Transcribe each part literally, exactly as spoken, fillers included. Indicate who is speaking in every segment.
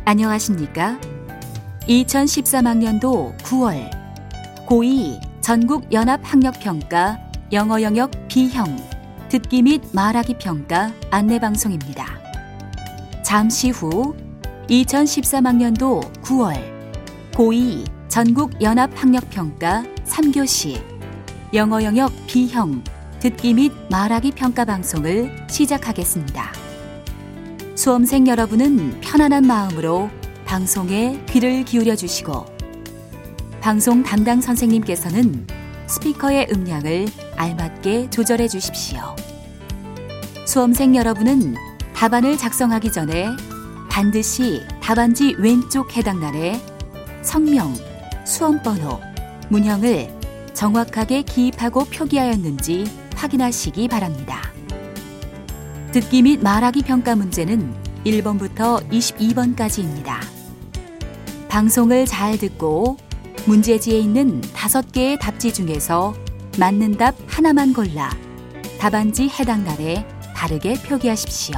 Speaker 1: 안녕하십니까? 이천십삼 학년도 구월 고이 전국연합학력평가 영어 영역 B형 듣기 및 말하기 평가 안내방송입니다. 잠시 후 이천십삼 학년도 구월 고이 전국연합학력평가 삼 교시 영어 영역 B형 듣기 및 말하기 평가 방송을 시작하겠습니다. 수험생 여러분은 편안한 마음으로 방송에 귀를 기울여 주시고 방송 담당 선생님께서는 스피커의 음량을 알맞게 조절해 주십시오. 수험생 여러분은 답안을 작성하기 전에 반드시 답안지 왼쪽 해당란에 성명, 수험번호, 문형을 정확하게 기입하고 표기하였는지 확인하시기 바랍니다. 듣기 및 말하기 평가 문제는 일 번부터 이십이 번까지입니다. 방송을 잘 듣고 문제지에 있는 다섯 개의 답지 중에서 맞는 답 하나만 골라 답안지 해당 날에 바르게 표기하십시오.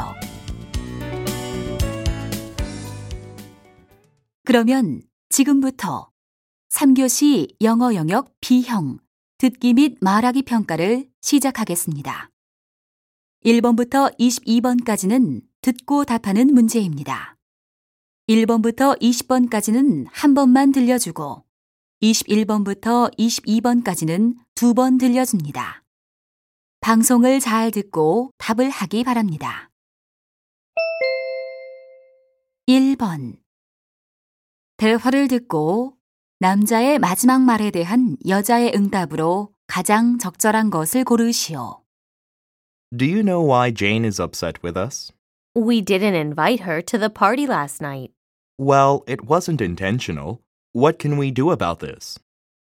Speaker 1: 그러면 지금부터 삼 교시 영어 영역 B형 듣기 및 말하기 평가를 시작하겠습니다. 일 번부터 이십이 번까지는 듣고 답하는 문제입니다. 일 번부터 이십 번까지는 한 번만 들려주고 이십일 번부터 이십이 번까지는 두 번 들려줍니다. 방송을 잘 듣고 답을 하기 바랍니다. 일 번 대화를 듣고 남자의 마지막 말에 대한 여자의 응답으로 가장 적절한 것을 고르시오.
Speaker 2: Do you know why Jane is upset with us?
Speaker 3: We didn't invite her to the party last night.
Speaker 2: Well, it wasn't intentional. What can we do about this?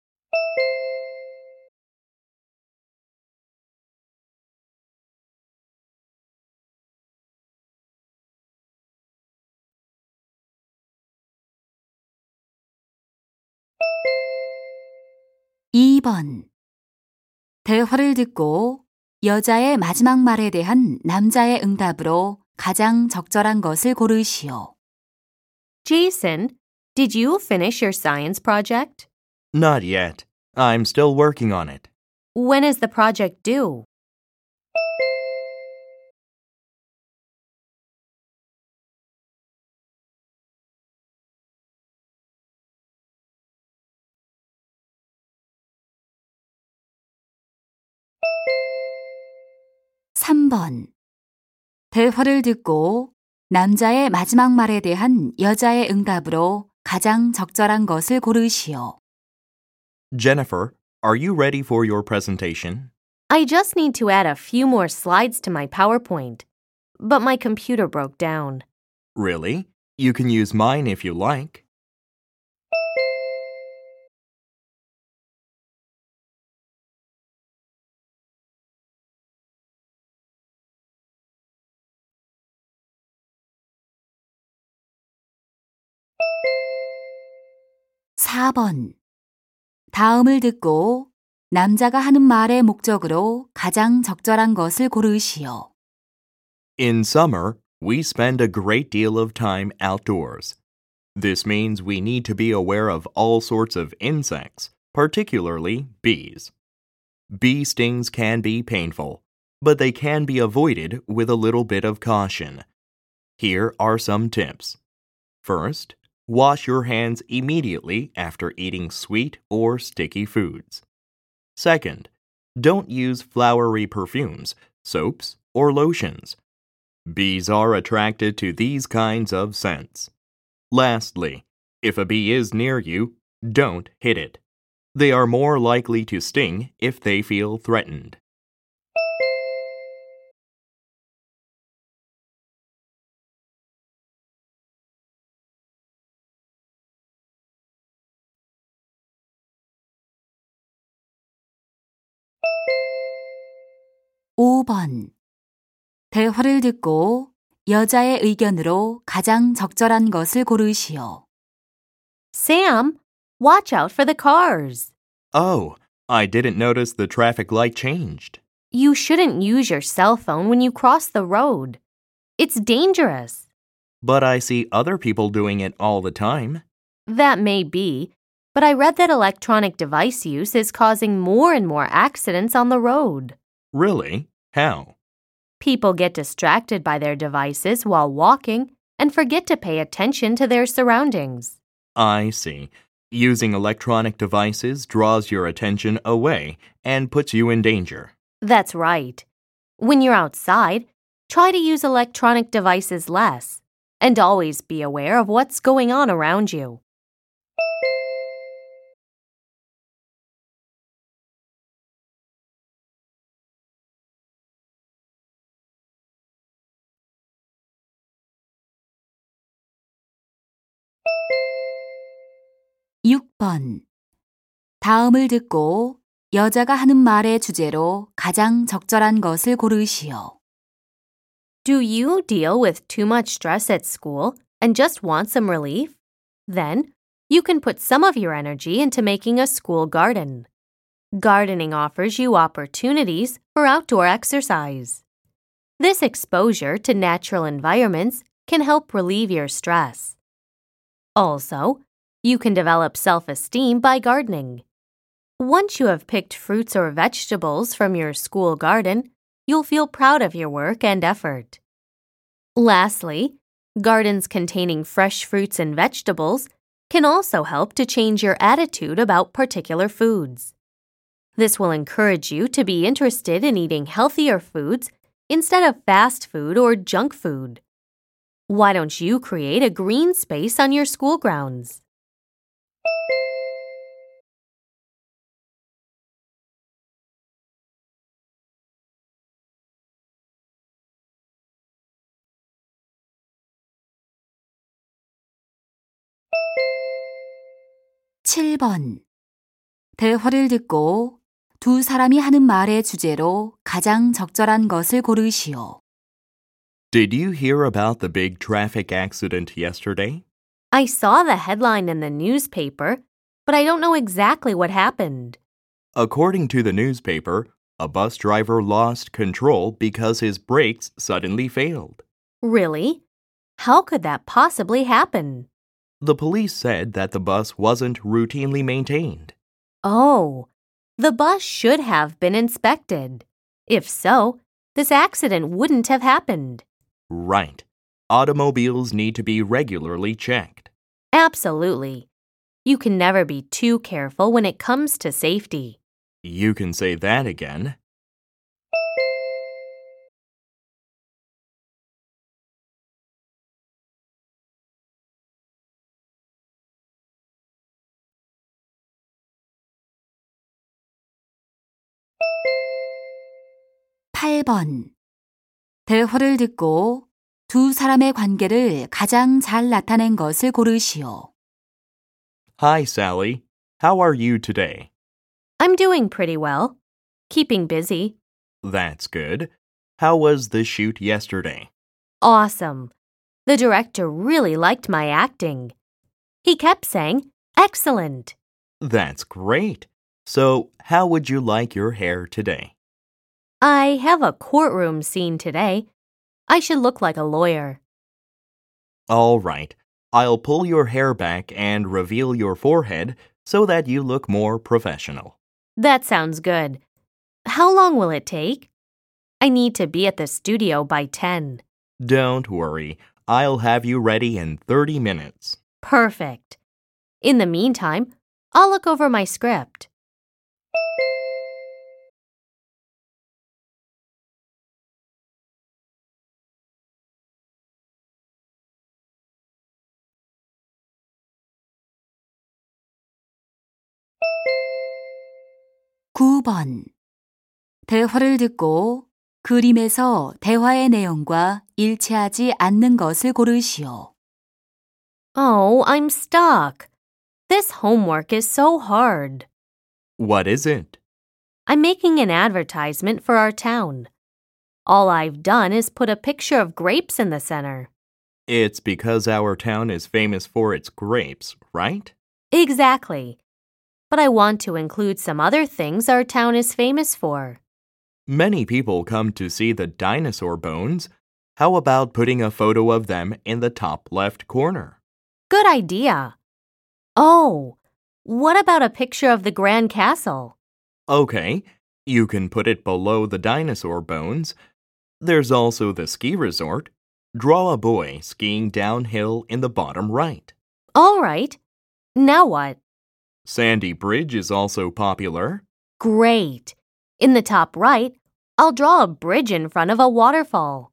Speaker 1: 이 번 대화를 듣고 여자의 마지막 말에 대한 남자의 응답으로 가장 적절한 것을 고르시오.
Speaker 3: Jason, did you finish your science project?
Speaker 2: Not yet. I'm still working on it.
Speaker 3: When is the project due?
Speaker 1: 삼 번 대화를 듣고 남자의 마지막 말에 대한 여자의 응답으로 가장 적절한 것을 고르시오.
Speaker 2: Jennifer, are you ready for your presentation?
Speaker 3: I just need to add a few more slides to my PowerPoint, but my computer broke down.
Speaker 2: Really? You can use mine if you like.
Speaker 1: 사 번 다음을 듣고 남자가 하는 말의 목적으로 가장 적절한 것을 고르시오.
Speaker 2: In summer, we spend a great deal of time outdoors. This means we need to be aware of all sorts of insects, particularly bees. Bee stings can be painful, but they can be avoided with a little bit of caution. Here are some tips. First, wash your hands immediately after eating sweet or sticky foods. Second, don't use flowery perfumes, soaps, or lotions. Bees are attracted to these kinds of scents. Lastly, if a bee is near you, don't hit it. They are more likely to sting if they feel threatened.
Speaker 1: 오 번 대화를 듣고 여자의 의견으로 가장 적절한 것을 고르시오.
Speaker 3: Sam, watch out for the cars.
Speaker 2: Oh, I didn't notice the traffic light changed.
Speaker 3: You shouldn't use your cell phone when you cross the road. It's dangerous.
Speaker 2: But I see other people doing it all the time.
Speaker 3: That may be, but I read that electronic device use is causing more and more accidents on the road.
Speaker 2: Really? How?
Speaker 3: People get distracted by their devices while walking and forget to pay attention to their surroundings.
Speaker 2: I see. Using electronic devices draws your attention away and puts you in danger.
Speaker 3: That's right. When you're outside, try to use electronic devices less, and always be aware of what's going on around you.
Speaker 1: 육 번. 다음을 듣고 여자가 하는 말의 주제로 가장 적절한 것을 고르시오.
Speaker 3: Do you deal with too much stress at school and just want some relief? Then, you can put some of your energy into making a school garden. Gardening offers you opportunities for outdoor exercise. This exposure to natural environments can help relieve your stress. Also, you can develop self-esteem by gardening. Once you have picked fruits or vegetables from your school garden, you'll feel proud of your work and effort. Lastly, gardens containing fresh fruits and vegetables can also help to change your attitude about particular foods. This will encourage you to be interested in eating healthier foods instead of fast food or junk food. Why don't you create a green space on your school grounds?
Speaker 1: 칠 번. 대화를 듣고 두 사람이 하는 말의 주제로 가장 적절한 것을 고르시오.
Speaker 2: Did you hear about the big traffic accident yesterday?
Speaker 3: I saw the headline in the newspaper, but I don't know exactly what happened.
Speaker 2: According to the newspaper, a bus driver lost control because his brakes suddenly failed.
Speaker 3: Really? How could that possibly happen?
Speaker 2: The police said that the bus wasn't routinely maintained.
Speaker 3: Oh, the bus should have been inspected. If so, this accident wouldn't have happened.
Speaker 2: Right. Automobiles need to be regularly checked.
Speaker 3: Absolutely. You can never be too careful when it comes to safety.
Speaker 2: You can say that again.
Speaker 1: 팔 번. 대화를 듣고 두 사람의 관계를 가장 잘 나타낸 것을 고르시오.
Speaker 2: Hi, Sally. How are you today?
Speaker 3: I'm doing pretty well. Keeping busy.
Speaker 2: That's good. How was the shoot yesterday?
Speaker 3: Awesome. The director really liked my acting. He kept saying, "Excellent."
Speaker 2: That's great. So, how would you like your hair today?
Speaker 3: I have a courtroom scene today. I should look like a lawyer.
Speaker 2: All right. I'll pull your hair back and reveal your forehead so that you look more professional.
Speaker 3: That sounds good. How long will it take? I need to be at the studio by ten.
Speaker 2: Don't worry. I'll have you ready in thirty minutes.
Speaker 3: Perfect. In the meantime, I'll look over my script.
Speaker 1: 구 번. 대화를 듣고 그림에서 대화의 내용과 일치하지 않는 것을 고르시오.
Speaker 3: Oh, I'm stuck. This homework is so hard.
Speaker 2: What is it?
Speaker 3: I'm making an advertisement for our town. All I've done is put a picture of grapes in the center.
Speaker 2: It's because our town is famous for its grapes, right?
Speaker 3: Exactly. But I want to include some other things our town is famous for.
Speaker 2: Many people come to see the dinosaur bones, How about putting a photo of them in the top left corner?
Speaker 3: Good idea. Oh, what about a picture of the Grand Castle?
Speaker 2: Okay, you can put it below the dinosaur bones. There's also the ski resort. Draw a boy skiing downhill in the bottom right.
Speaker 3: All right. Now what?
Speaker 2: Sandy Bridge is also popular.
Speaker 3: Great. In the top right, I'll draw a bridge in front of a waterfall.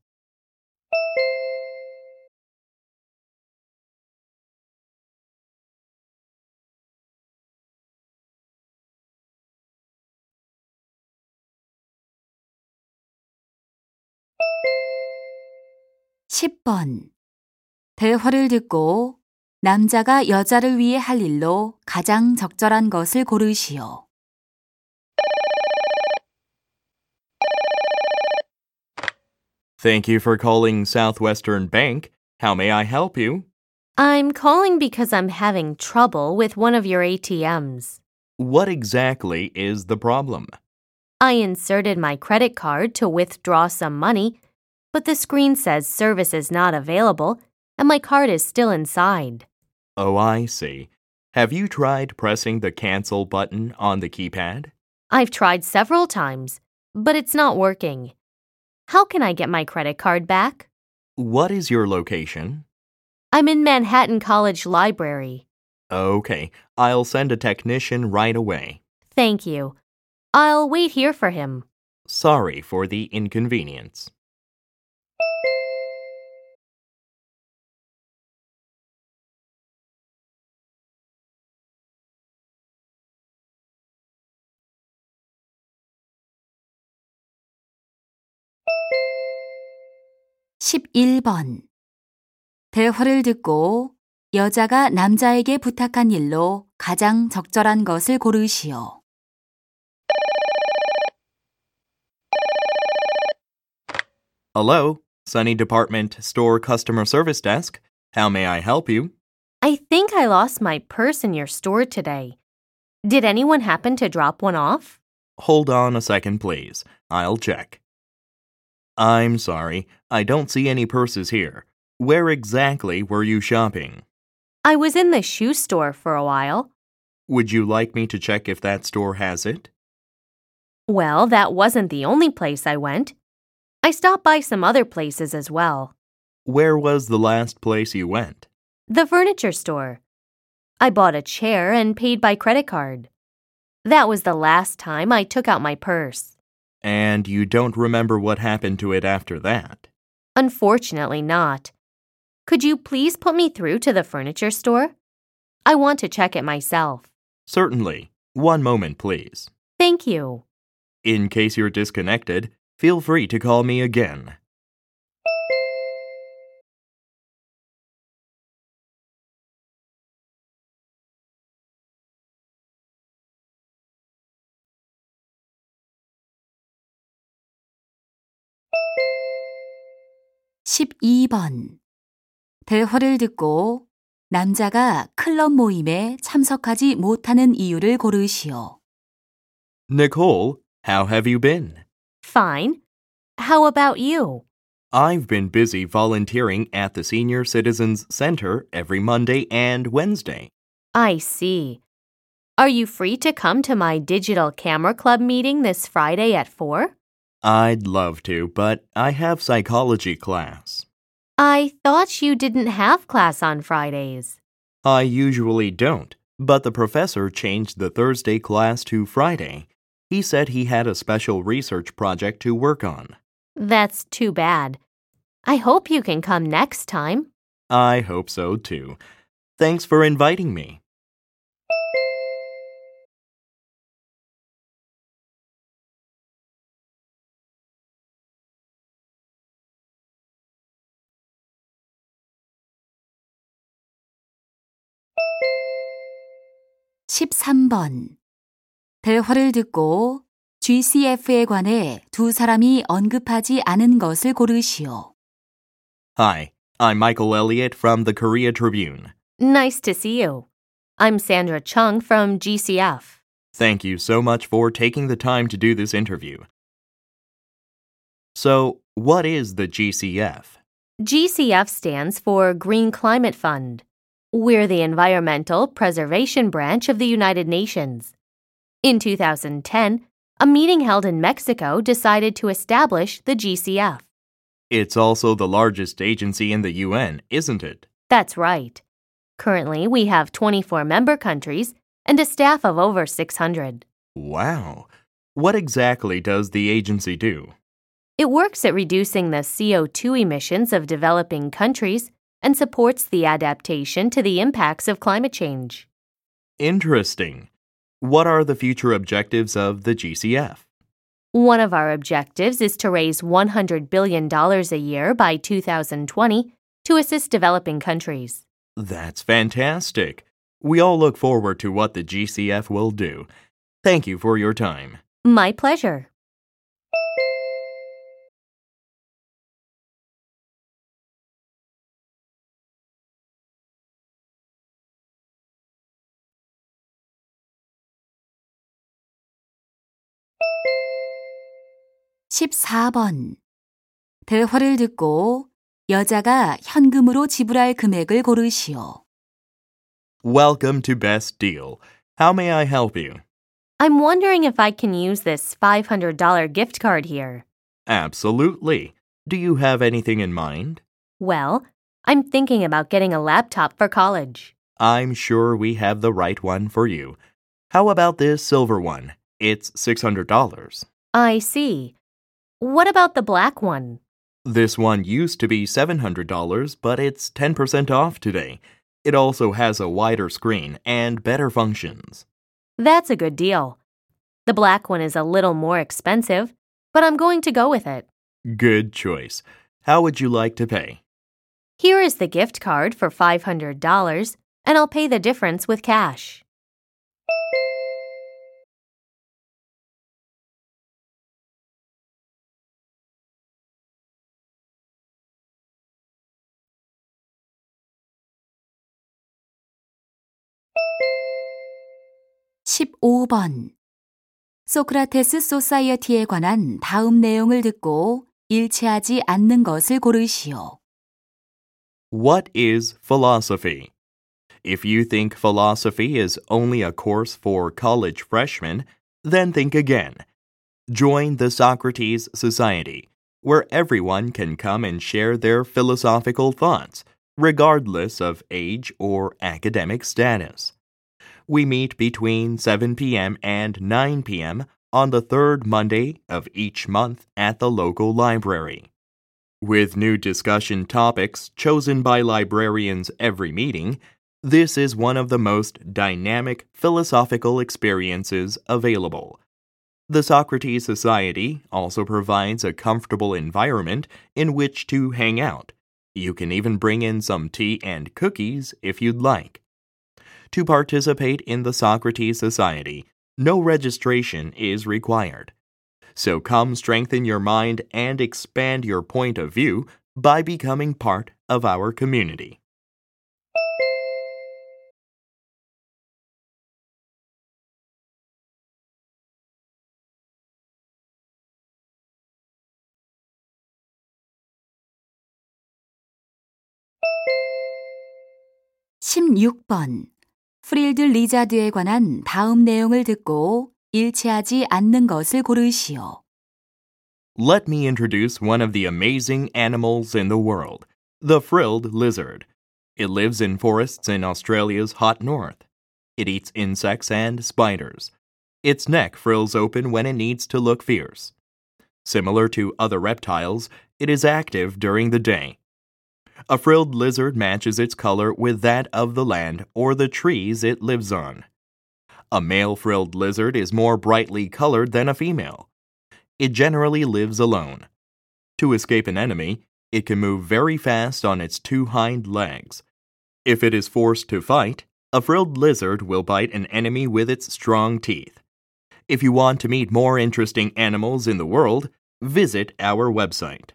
Speaker 1: 십 번. 대화를 듣고 남자가 여자를 위해 할 일로 가장 적절한 것을 고르시오.
Speaker 2: Thank you for calling Southwestern Bank. How may I help you?
Speaker 3: I'm calling because I'm having trouble with one of your A T Ms.
Speaker 2: What exactly is the problem?
Speaker 3: I inserted my credit card to withdraw some money, but the screen says service is not available and my card is still inside.
Speaker 2: Oh, I see. Have you tried pressing the cancel button on the keypad?
Speaker 3: I've tried several times, but it's not working. How can I get my credit card back?
Speaker 2: What is your location?
Speaker 3: I'm in Manhattan College Library.
Speaker 2: Okay, I'll send a technician right away.
Speaker 3: Thank you. I'll wait here for him.
Speaker 2: Sorry for the inconvenience.
Speaker 1: 십일 번. 대화를 듣고 여자가 남자에게 부탁한 일로 가장 적절한 것을 고르시오.
Speaker 2: Hello, Sunny Department Store Customer Service Desk. How may I help you?
Speaker 3: I think I lost my purse in your store today. Did anyone happen to drop one off?
Speaker 2: Hold on a second, please. I'll check. I'm sorry, I don't see any purses here. Where exactly were you shopping?
Speaker 3: I was in the shoe store for a while.
Speaker 2: Would you like me to check if that store has it?
Speaker 3: Well, that wasn't the only place I went. I stopped by some other places as well.
Speaker 2: Where was the last place you went?
Speaker 3: The furniture store. I bought a chair and paid by credit card. That was the last time I took out my purse.
Speaker 2: And you don't remember what happened to it after that?
Speaker 3: Unfortunately not. Could you please put me through to the furniture store? I want to check it myself.
Speaker 2: Certainly. One moment, please.
Speaker 3: Thank you.
Speaker 2: In case you're disconnected, feel free to call me again.
Speaker 1: 십이 번. 대화를 듣고 남자가 클럽 모임에 참석하지 못하는 이유를 고르시오.
Speaker 2: Nicole, how have you been?
Speaker 3: Fine. How about you?
Speaker 2: I've been busy volunteering at the Senior Citizens Center every Monday and Wednesday.
Speaker 3: I see. Are you free to come to my digital camera club meeting this Friday at four?
Speaker 2: I'd love to, but I have psychology class.
Speaker 3: I thought you didn't have class on Fridays.
Speaker 2: I usually don't, but the professor changed the Thursday class to Friday. He said he had a special research project to work on.
Speaker 3: That's too bad. I hope you can come next time.
Speaker 2: I hope so, too. Thanks for inviting me.
Speaker 1: 십삼 번. 대화를 듣고 지씨에프에 관해 두 사람이 언급하지 않은 것을 고르시오.
Speaker 2: Hi, I'm Michael Elliott from the Korea Tribune.
Speaker 3: Nice to see you. I'm Sandra Chung from G C F.
Speaker 2: Thank you so much for taking the time to do this interview. So, what is the G C F?
Speaker 3: G C F stands for Green Climate Fund. We're the Environmental Preservation Branch of the United Nations. In two thousand ten, a meeting held in Mexico decided to establish the G C F.
Speaker 2: It's also the largest agency in the U N, isn't it?
Speaker 3: That's right. Currently, we have twenty-four member countries and a staff of over six hundred.
Speaker 2: Wow. What exactly does the agency do?
Speaker 3: It works at reducing the C O two emissions of developing countries and supports the adaptation to the impacts of climate change.
Speaker 2: Interesting. What are the future objectives of the G C F?
Speaker 3: One of our objectives is to raise one hundred billion dollars a year by two thousand twenty to assist developing countries.
Speaker 2: That's fantastic. We all look forward to what the G C F will do. Thank you for your time.
Speaker 3: My pleasure.
Speaker 1: 십사 번. 대화를 듣고 여자가 현금으로 지불할 금액을 고르시오.
Speaker 2: Welcome to Best Deal. How may I help you?
Speaker 3: I'm wondering if I can use this five hundred dollars gift card here.
Speaker 2: Absolutely. Do you have anything in mind?
Speaker 3: Well, I'm thinking about getting a laptop for college.
Speaker 2: I'm sure we have the right one for you. How about this silver one? It's six hundred dollars.
Speaker 3: I see. What about the black one?
Speaker 2: This one used to be seven hundred dollars, but it's ten percent off today. It also has a wider screen and better functions.
Speaker 3: That's a good deal. The black one is a little more expensive, but I'm going to go with it.
Speaker 2: Good choice. How would you like to pay?
Speaker 3: Here is the gift card for five hundred dollars, and I'll pay the difference with cash.
Speaker 1: 십오 번. 소크라테스 소사이어티에 관한 다음 내용을 듣고 일치하지 않는 것을 고르시오.
Speaker 2: What is philosophy? If you think philosophy is only a course for college freshmen, then think again. Join the Socrates Society, where everyone can come and share their philosophical thoughts, regardless of age or academic status. We meet between seven p.m. and nine p.m. on the third Monday of each month at the local library. With new discussion topics chosen by librarians every meeting, this is one of the most dynamic philosophical experiences available. The Socrates Society also provides a comfortable environment in which to hang out. You can even bring in some tea and cookies if you'd like. To participate in the Socrates Society, no registration is required. So come strengthen your mind and expand your point of view by becoming part of our community.
Speaker 1: 십육 번. 프릴드 리자드에 관한 다음 내용을 듣고 일치하지 않는 것을 고르시오.
Speaker 2: Let me introduce one of the amazing animals in the world, the frilled lizard. It lives in forests in Australia's hot north. It eats insects and spiders. Its neck frills open when it needs to look fierce. Similar to other reptiles, it is active during the day. A frilled lizard matches its color with that of the land or the trees it lives on. A male frilled lizard is more brightly colored than a female. It generally lives alone. To escape an enemy, it can move very fast on its two hind legs. If it is forced to fight, a frilled lizard will bite an enemy with its strong teeth. If you want to meet more interesting animals in the world, visit our website.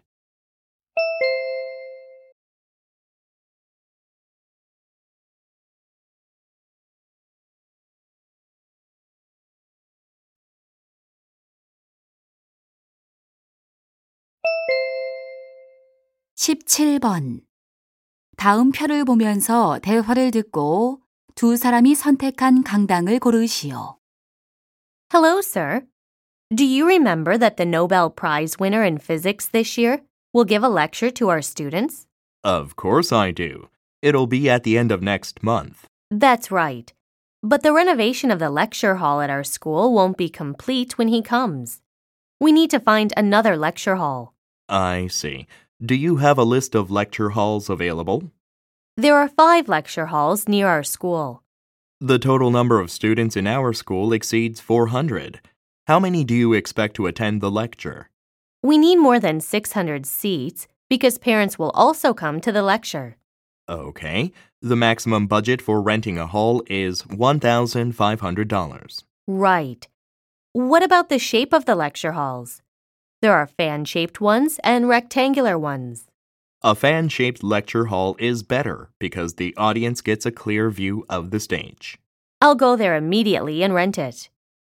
Speaker 1: 십칠 번. 다음 표를 보면서 대화를 듣고 두 사람이 선택한 강당을 고르시오.
Speaker 3: Hello, sir. Do you remember that the Nobel Prize winner in physics this year will give a lecture to our students?
Speaker 2: Of course I do. It'll be at the end of next month.
Speaker 3: That's right. But the renovation of the lecture hall at our school won't be complete when he comes. We need to find another lecture hall.
Speaker 2: I see. Do you have a list of lecture halls available?
Speaker 3: There are five lecture halls near our school.
Speaker 2: The total number of students in our school exceeds four hundred. How many do you expect to attend the lecture?
Speaker 3: We need more than six hundred seats because parents will also come to the lecture.
Speaker 2: Okay. The maximum budget for renting a hall is one thousand five hundred dollars.
Speaker 3: Right. What about the shape of the lecture halls? There are fan-shaped ones and rectangular ones.
Speaker 2: A fan-shaped lecture hall is better because the audience gets a clear view of the stage.
Speaker 3: I'll go there immediately and rent it.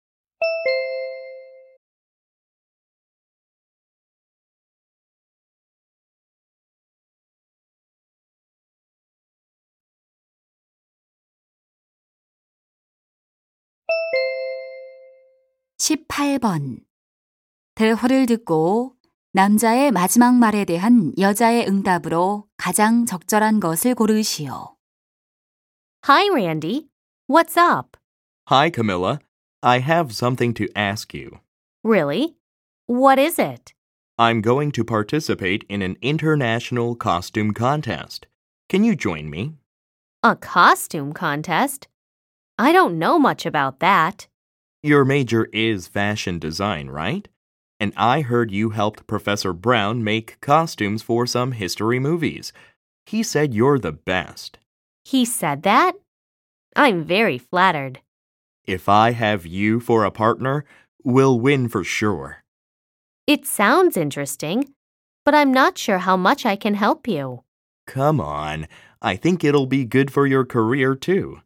Speaker 1: 십팔 번. 대화를 듣고 남자의 마지막 말에 대한 여자의 응답으로 가장 적절한 것을 고르시오.
Speaker 3: Hi, Randy. What's up?
Speaker 2: Hi, Camilla. I have something to ask you.
Speaker 3: Really? What is it?
Speaker 2: I'm going to participate in an international costume contest. Can you join me?
Speaker 3: A costume contest? I don't know much about that.
Speaker 2: Your major is fashion design, right? And I heard you helped Professor Brown make costumes for some history movies. He said you're the best.
Speaker 3: He said that? I'm very flattered.
Speaker 2: If I have you for a partner, we'll win for sure.
Speaker 3: It sounds interesting, but I'm not sure how much I can help you.
Speaker 2: Come on. I think it'll be good for your career, too.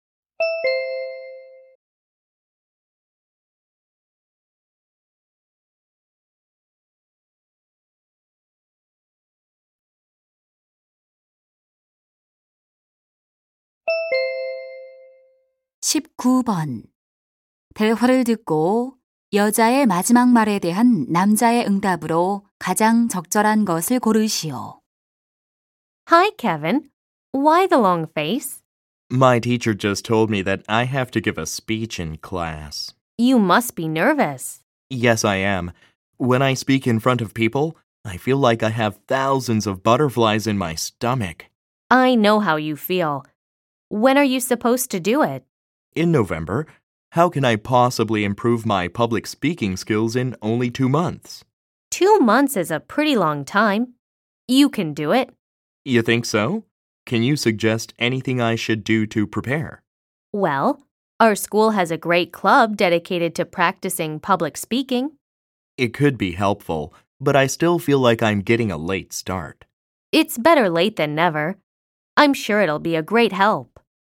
Speaker 1: 십구 번. 대화를 듣고 여자의 마지막 말에 대한 남자의 응답으로 가장 적절한 것을 고르시오.
Speaker 3: Hi, Kevin. Why the long face?
Speaker 2: My teacher just told me that I have to give a speech in class.
Speaker 3: You must be nervous.
Speaker 2: Yes, I am. When I speak in front of people, I feel like I have thousands of butterflies in my stomach.
Speaker 3: I know how you feel. When are you supposed to do it?
Speaker 2: In November, how can I possibly improve my public speaking skills in only two months?
Speaker 3: Two months is a pretty long time. You can do it.
Speaker 2: You think so? Can you suggest anything I should do to prepare?
Speaker 3: Well, our school has a great club dedicated to practicing public speaking.
Speaker 2: It could be helpful, but I still feel like I'm getting a late start.
Speaker 3: It's better late than never. I'm sure it'll be a great help.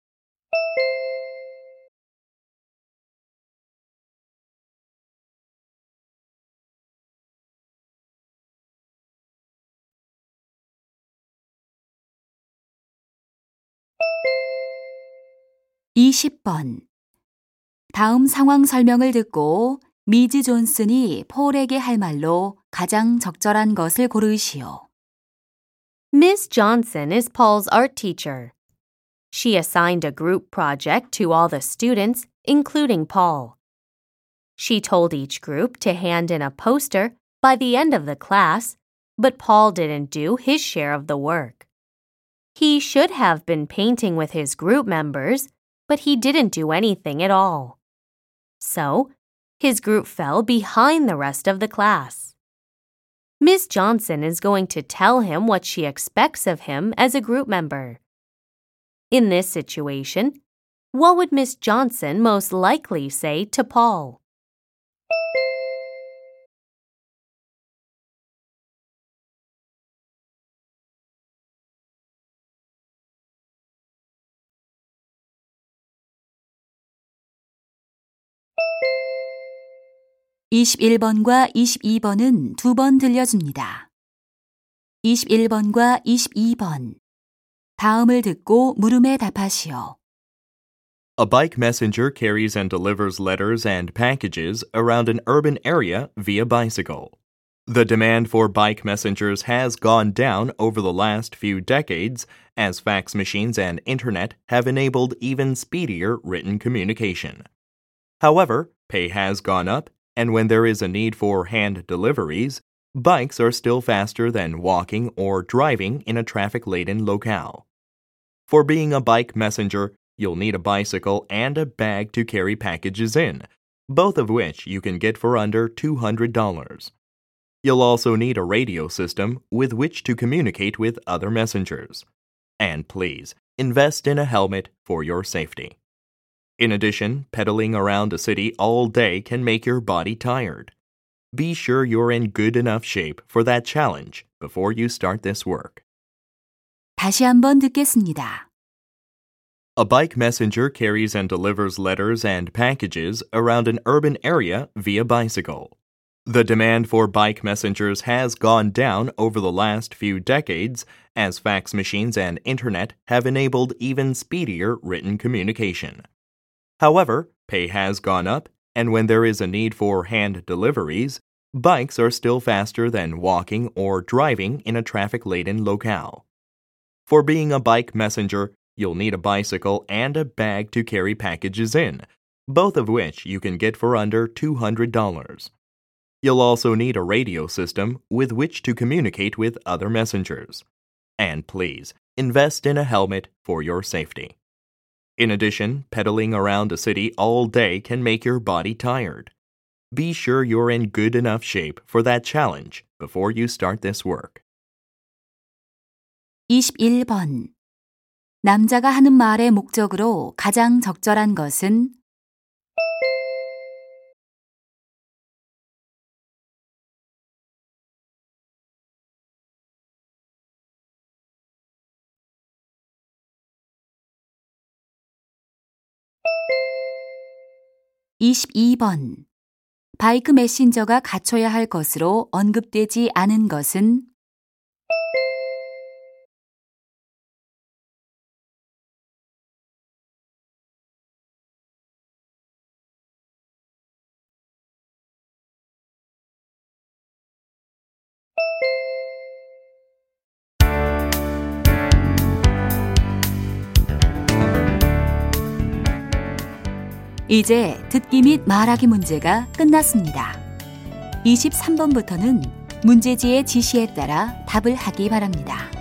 Speaker 1: 이십 번. 다음 상황 설명을 듣고 미즈 존슨이 폴에게 할 말로 가장 적절한 것을 고르시오.
Speaker 3: Miss Johnson is Paul's art teacher. She assigned a group project to all the students, including Paul. She told each group to hand in a poster by the end of the class, but Paul didn't do his share of the work. He should have been painting with his group members, but he didn't do anything at all. So, his group fell behind the rest of the class. Miss Johnson is going to tell him what she expects of him as a group member. In this situation, what would Miss Johnson most likely say to Paul?
Speaker 1: 이십일 번과 이십이 번은 두 번 들려줍니다. 이십일 번과 이십이 번. 다음을 듣고 물음에 답하시오.
Speaker 2: A bike messenger carries and delivers letters and packages around an urban area via bicycle. The demand for bike messengers has gone down over the last few decades as fax machines and internet have enabled even speedier written communication. However, pay has gone up, and when there is a need for hand deliveries, bikes are still faster than walking or driving in a traffic-laden locale. For being a bike messenger, you'll need a bicycle and a bag to carry packages in, both of which you can get for under two hundred dollars. You'll also need a radio system with which to communicate with other messengers. And please, invest in a helmet for your safety. In addition, pedaling around a city all day can make your body tired. Be sure you're in good enough shape for that challenge before you start this work.
Speaker 1: 다시 한번 듣겠습니다.
Speaker 2: A bike messenger carries and delivers letters and packages around an urban area via bicycle. The demand for bike messengers has gone down over the last few decades as fax machines and internet have enabled even speedier written communication. However, pay has gone up, and when there is a need for hand deliveries, bikes are still faster than walking or driving in a traffic-laden locale. For being a bike messenger, you'll need a bicycle and a bag to carry packages in, both of which you can get for under two hundred dollars. You'll also need a radio system with which to communicate with other messengers. And please, invest in a helmet for your safety. In addition, pedaling around a city all day can make your body tired. Be sure you're in good enough shape for that challenge before you start this work.
Speaker 1: 이십일 번. 남자가 하는 말의 목적으로 가장 적절한 것은 이십이 번. 바이크 메신저가 갖춰야 할 것으로 언급되지 않은 것은 이제 듣기 및 말하기 문제가 끝났습니다. 이십삼 번부터는 문제지의 지시에 따라 답을 하기 바랍니다.